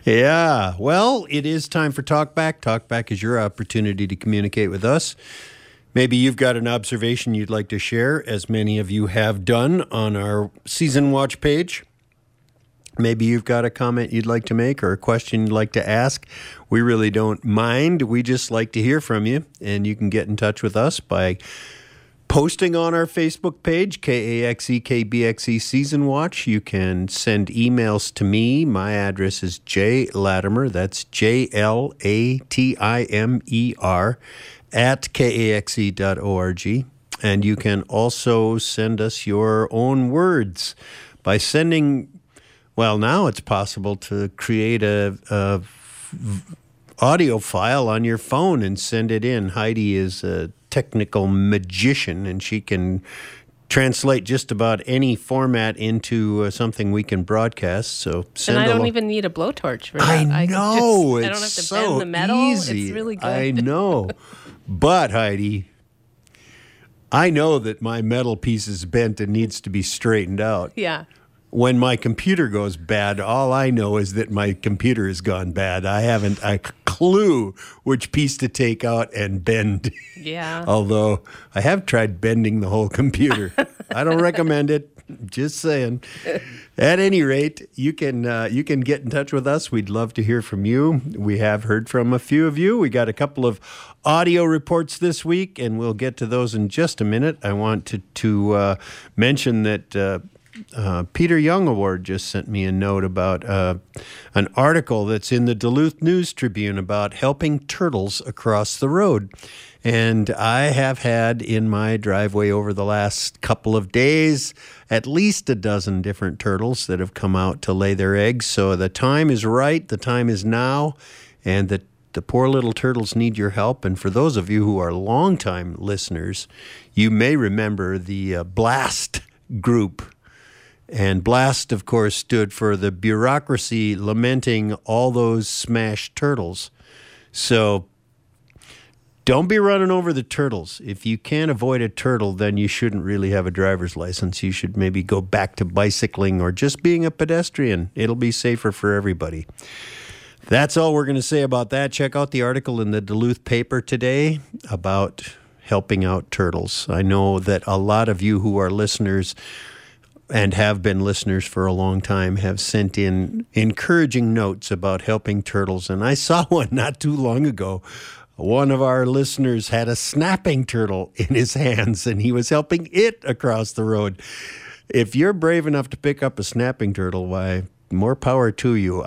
Yeah, well, it is time for Talkback. Talkback is your opportunity to communicate with us. Maybe you've got an observation you'd like to share, as many of you have done on our Season Watch page. Maybe you've got a comment you'd like to make or a question you'd like to ask. We really don't mind. We just like to hear from you, and you can get in touch with us by posting on our Facebook page, KAXE Season Watch. You can send emails to me. My address is jlatimer, that's JLATIMER, at KAXE.org. And you can also send us your own words by sending, well, now it's possible to create a audio file on your phone and send it in. Heidi is a technical magician, and she can translate just about any format into something we can broadcast. So send. And I don't even need a blowtorch for that. I know. I don't have to bend the metal. Easy. It's really good. I know. But Heidi, I know that my metal piece is bent and needs to be straightened out. Yeah. When my computer goes bad, all I know is that my computer has gone bad. I haven't a clue which piece to take out and bend. Yeah. Although I have tried bending the whole computer. I don't recommend it. Just saying. At any rate, you can get in touch with us. We'd love to hear from you. We have heard from a few of you. We got a couple of audio reports this week, and we'll get to those in just a minute. I want to mention that Peter Young Award just sent me a note about an article that's in the Duluth News Tribune about helping turtles across the road. And I have had in my driveway over the last couple of days at least a dozen different turtles that have come out to lay their eggs. So the time is right. The time is now. And the poor little turtles need your help. And for those of you who are longtime listeners, you may remember the BLAST group. And BLAST, of course, stood for the bureaucracy lamenting all those smashed turtles. So don't be running over the turtles. If you can't avoid a turtle, then you shouldn't really have a driver's license. You should maybe go back to bicycling or just being a pedestrian. It'll be safer for everybody. That's all we're going to say about that. Check out the article in the Duluth paper today about helping out turtles. I know that a lot of you who are listeners and have been listeners for a long time have sent in encouraging notes about helping turtles. And I saw one not too long ago. One of our listeners had a snapping turtle in his hands, and he was helping it across the road. If you're brave enough to pick up a snapping turtle, why, more power to you.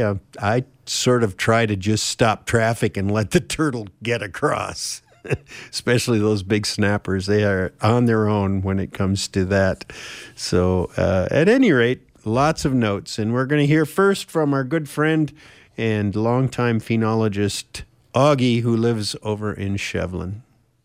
I sort of try to just stop traffic and let the turtle get across. Especially those big snappers. They are on their own when it comes to that. So at any rate, lots of notes. And we're going to hear first from our good friend and longtime phenologist, Augie, who lives over in Shevlin.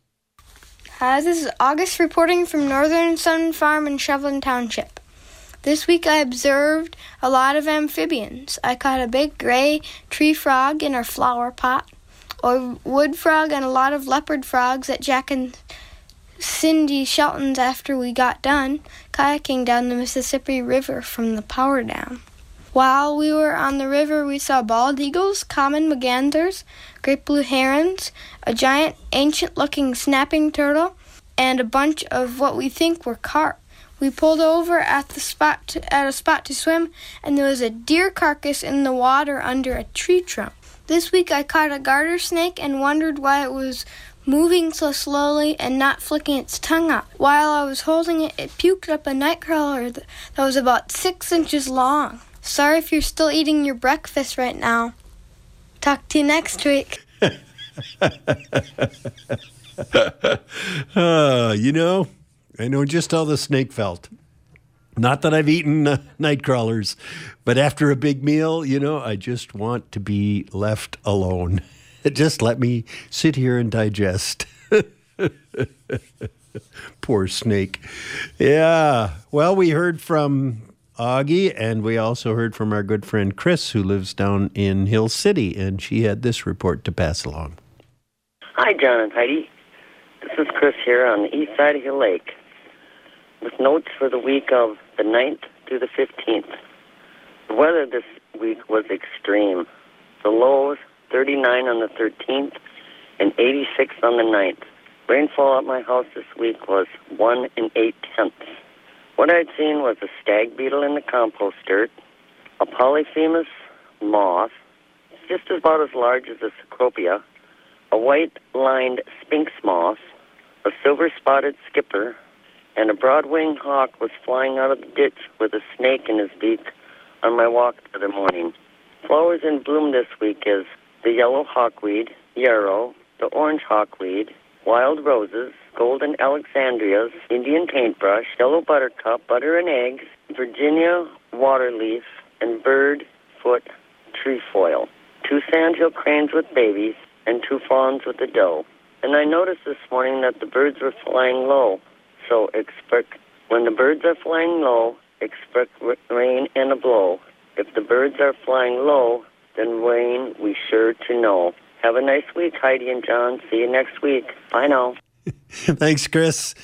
Hi, this is August reporting from Northern Sun Farm in Shevlin Township. This week I observed a lot of amphibians. I caught a big gray tree frog in our flower pot, a wood frog, and a lot of leopard frogs at Jack and Cindy Shelton's after we got done kayaking down the Mississippi River from the power dam. While we were on the river, we saw bald eagles, common mergansers, great blue herons, a giant ancient-looking snapping turtle, and a bunch of what we think were carp. We pulled over at a spot to swim, and there was a deer carcass in the water under a tree trunk. This week I caught a garter snake and wondered why it was moving so slowly and not flicking its tongue out. While I was holding it, it puked up a nightcrawler that was about 6 inches long. Sorry if you're still eating your breakfast right now. Talk to you next week. I know just how the snake felt. Not that I've eaten night crawlers, but after a big meal, I just want to be left alone. Just let me sit here and digest. Poor snake. Yeah. Well, we heard from Augie, and we also heard from our good friend Chris, who lives down in Hill City, and she had this report to pass along. Hi, John and Heidi. This is Chris here on the east side of Hill Lake, with notes for the week of the 9th through the 15th. The weather this week was extreme. The lows, 39 on the 13th and 86 on the 9th. Rainfall at my house this week was 1 8/10. What I'd seen was a stag beetle in the compost dirt, a polyphemus moth, just about as large as a cecropia, a white-lined sphinx moth, a silver-spotted skipper, and a broad-winged hawk was flying out of the ditch with a snake in his beak on my walk the other morning. Flowers in bloom this week is the yellow hawkweed, yarrow, the orange hawkweed, wild roses, golden alexandrias, Indian paintbrush, yellow buttercup, butter and eggs, Virginia waterleaf, and birdfoot trefoil. 2 sandhill cranes with babies, and 2 fawns with a doe. And I noticed this morning that the birds were flying low. So when the birds are flying low, expect rain and a blow. If the birds are flying low, then rain we sure to know. Have a nice week, Heidi and John. See you next week. Bye now. Thanks, Chris.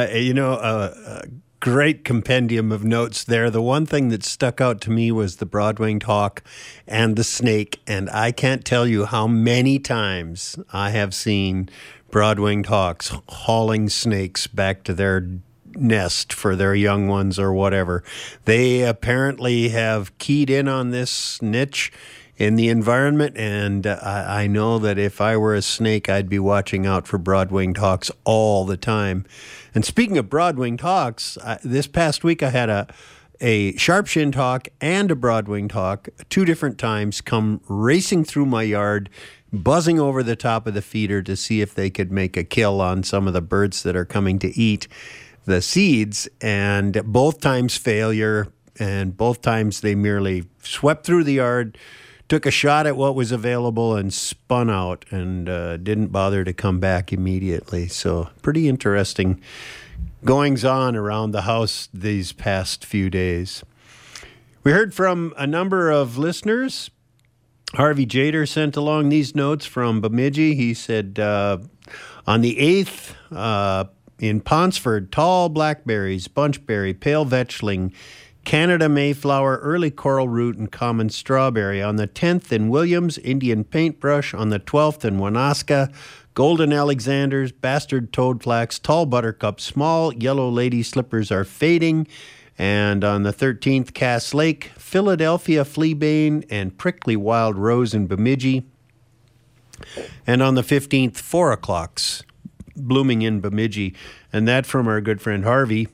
A great compendium of notes there. The one thing that stuck out to me was the broad-winged hawk and the snake, and I can't tell you how many times I have seen broad-winged hawks hauling snakes back to their nest for their young ones or whatever. They apparently have keyed in on this niche in the environment, and I know that if I were a snake, I'd be watching out for broad-winged hawks all the time. And speaking of broad-winged hawks, this past week I had a sharp-shinned hawk and a broad-winged hawk 2 different times come racing through my yard, buzzing over the top of the feeder to see if they could make a kill on some of the birds that are coming to eat the seeds, and both times failure, and both times they merely swept through the yard, took a shot at what was available and spun out, and didn't bother to come back immediately. So pretty interesting goings-on around the house these past few days. We heard from a number of listeners. Harvey Jader sent along these notes from Bemidji. He said, on the 8th, in Ponsford, tall blackberries, bunchberry, pale vetchling, Canada mayflower, early coral root, and common strawberry. On the 10th in Williams, Indian paintbrush. On the 12th in Wanaska, golden alexanders, bastard toadflax, tall buttercup, small yellow lady slippers are fading. And on the 13th, Cass Lake, Philadelphia fleabane, and prickly wild rose in Bemidji. And on the 15th, 4 o'clocks, blooming in Bemidji. And that from our good friend Harvey.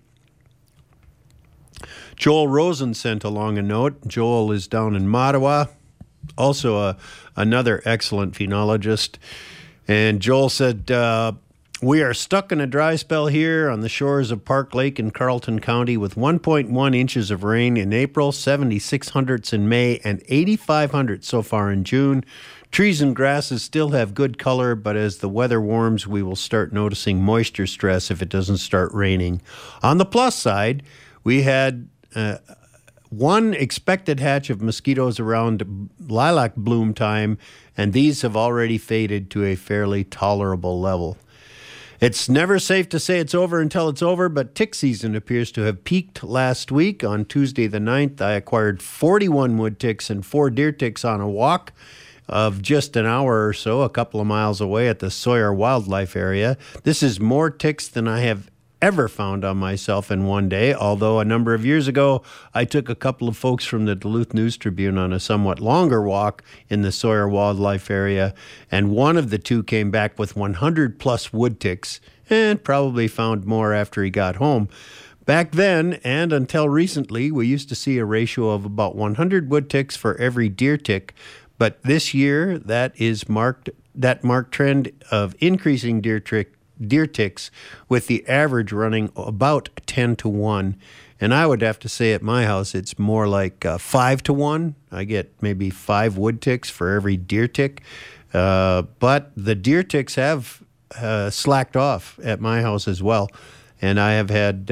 Joel Rosen sent along a note. Joel is down in Mattawa, also another excellent phenologist. And Joel said, we are stuck in a dry spell here on the shores of Park Lake in Carleton County with 1.1 inches of rain in April, 76 hundredths in May, and 85 hundredths so far in June. Trees and grasses still have good color, but as the weather warms, we will start noticing moisture stress if it doesn't start raining. On the plus side, we had one expected hatch of mosquitoes around lilac bloom time, and these have already faded to a fairly tolerable level. It's never safe to say it's over until it's over, but tick season appears to have peaked last week. On Tuesday the 9th, I acquired 41 wood ticks and 4 deer ticks on a walk of just an hour or so, a couple of miles away at the Sawyer Wildlife Area. This is more ticks than I have ever found on myself in one day, although a number of years ago, I took a couple of folks from the Duluth News-Tribune on a somewhat longer walk in the Sawyer Wildlife Area, and one of the two came back with 100-plus wood ticks, and probably found more after he got home. Back then, and until recently, we used to see a ratio of about 100 wood ticks for every deer tick, but this year, that marked trend of increasing deer ticks, with the average running about 10 to 1. And I would have to say at my house, it's more like 5 to 1. I get maybe 5 wood ticks for every deer tick. But the deer ticks have slacked off at my house as well. And I had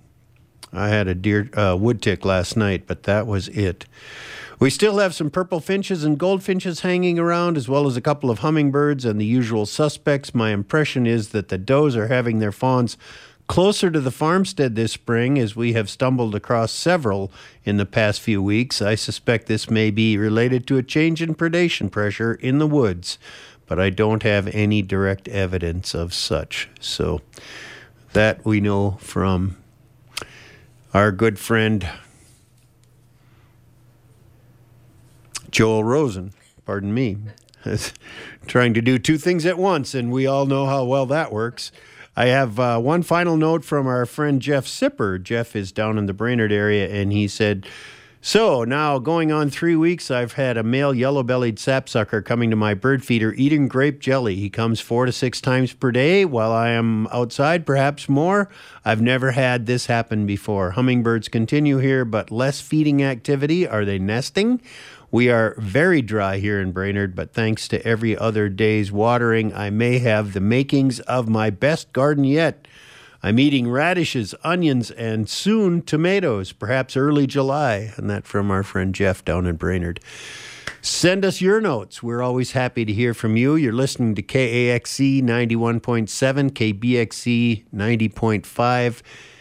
a wood tick last night, but that was it. We still have some purple finches and goldfinches hanging around, as well as a couple of hummingbirds and the usual suspects. My impression is that the does are having their fawns closer to the farmstead this spring, as we have stumbled across several in the past few weeks. I suspect this may be related to a change in predation pressure in the woods, but I don't have any direct evidence of such. So that we know from our good friend Joel Rosen, pardon me, trying to do two things at once, and we all know how well that works. I have one final note from our friend Jeff Sipper. Jeff is down in the Brainerd area, and he said, so now going on 3 weeks, I've had a male yellow-bellied sapsucker coming to my bird feeder eating grape jelly. He comes 4 to 6 times per day while I am outside, perhaps more. I've never had this happen before. Hummingbirds continue here, but less feeding activity. Are they nesting? We are very dry here in Brainerd, but thanks to every other day's watering, I may have the makings of my best garden yet. I'm eating radishes, onions, and soon tomatoes, perhaps early July. And that from our friend Jeff down in Brainerd. Send us your notes. We're always happy to hear from you. You're listening to KAXE 91.7, KBXE 90.5.